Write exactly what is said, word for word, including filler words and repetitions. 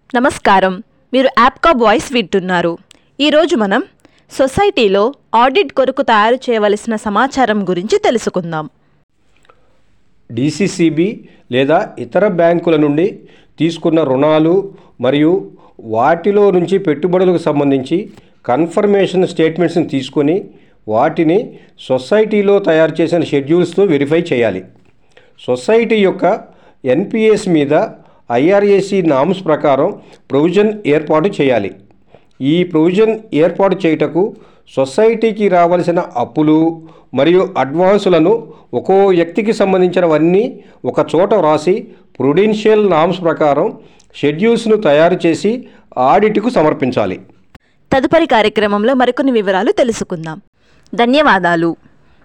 నమస్కారం. మీరు యాప్కాబ్ వాయిస్ వింటున్నారు. ఈరోజు మనం సొసైటీలో ఆడిట్ కొరకు తయారు చేయవలసిన సమాచారం గురించి తెలుసుకుందాం. డీసీసీబీ లేదా ఇతర బ్యాంకుల నుండి తీసుకున్న రుణాలు మరియు వాటిలో నుంచి పెట్టుబడులకు సంబంధించి కన్ఫర్మేషన్ స్టేట్మెంట్స్ని తీసుకొని వాటిని సొసైటీలో తయారు చేసిన షెడ్యూల్స్తో వెరిఫై చేయాలి. సొసైటీ యొక్క ఎన్పిఎస్ మీద ఐఆర్ఏసీ నామ్స్ ప్రకారం ప్రొవిజన్ ఏర్పాటు చేయాలి. ఈ ప్రొవిజన్ ఏర్పాటు చేయుటకు సొసైటీకి రావాల్సిన అప్పులు మరియు అడ్వాన్సులను ఒక్కో వ్యక్తికి సంబంధించినవన్నీ ఒక చోట వ్రాసి ప్రుడెన్షియల్ నామ్స్ ప్రకారం షెడ్యూల్స్ను తయారు చేసి ఆడిట్కు సమర్పించాలి. తదుపరి కార్యక్రమంలో మరికొన్ని వివరాలు తెలుసుకుందాం. ధన్యవాదాలు.